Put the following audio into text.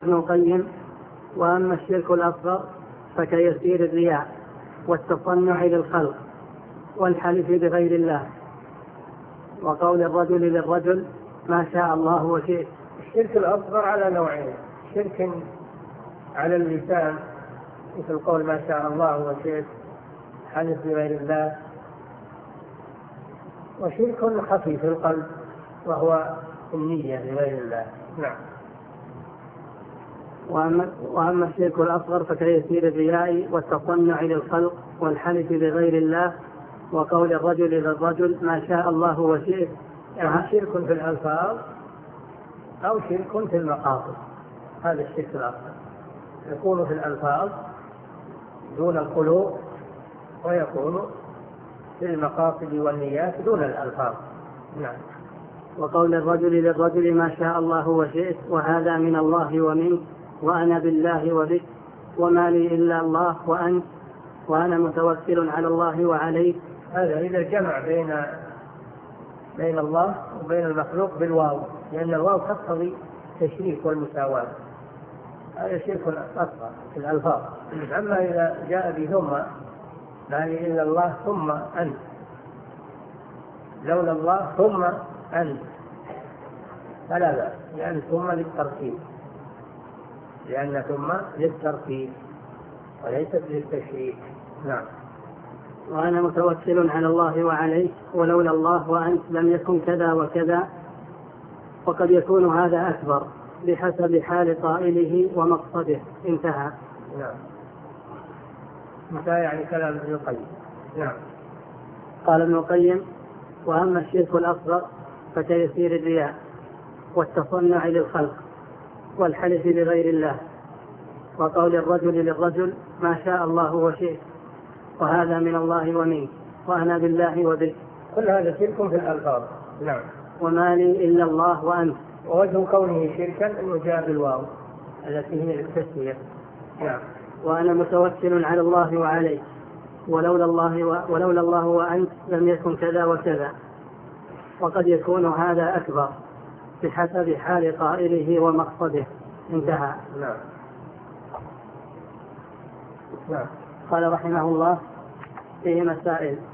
ابن القيم: وأما الشرك الأصغر فكيسير الرياء والتصنع للخلق والحلف بغير الله وقول الرجل للرجل ما شاء الله وشئت. الشرك الأصغر على نوعين: شرك على اللسان مثل قول ما شاء الله وشئت، حلف بغير الله، وشرك خفي في القلب وهو النية لغير الله. نعم. وأما الشرك الأصغر فكيسير الرياء والتصنع للخلق والحلف بغير الله وقول الرجل للرجل ما شاء الله وشئت. يعني شرك في الألفاظ أو شرك في المقاصد. هذا الشرك الأصغر يكون في الألفاظ دون القلوب، ويكون في المقاصد والنيات دون الألفاظ. نعم. وقول الرجل للرجل ما شاء الله وشئت، وهذا من الله ومنك، وأنا بالله وبك، وما لي إلا الله وأنت، وأنا متوكل على الله وعليك. هذا إذا جمع بين الله وبين المخلوق بالواو، لأن الواو تقتضي التشريك والمساواة. هذا شرك أصغر في الألفاظ. أما إذا جاء بثم، ما لي إلا الله ثم أنت، لولا الله ثم أنت، فلا بأس، لأن ثم للترتيب، لأن ثم للترتيب وليست للتشريك. نعم. وأنا متوكل على الله وعليك، ولولا الله وأنت لم يكن كذا وكذا. وقد يكون هذا أكبر بحسب حال قائله ومقصده. انتهى. نعم. انتهى يعني كلام ابن القيم. نعم. قال ابن القيم: وأما الشرك الأصغر فكيسير الرياء والتصنع للخلق والحلف بغير الله وقول الرجل للرجل ما شاء الله وشئت، وهذا من الله ومنك، وأنا بالله وبك. كل هذا شرك في الألفاظ. نعم. وما لي إلا الله وأنت. ووجه كونه شركا أنه جاء بالواو التي هي التسمية. نعم. وأنا متوكل على الله وعليك، ولولا الله وأنت لم يكن كذا وكذا. وقد يكون هذا أكبر بحسب حال قائله ومقصده. انتهى. نعم. نعم. قال رحمه الله: فيه مسائل.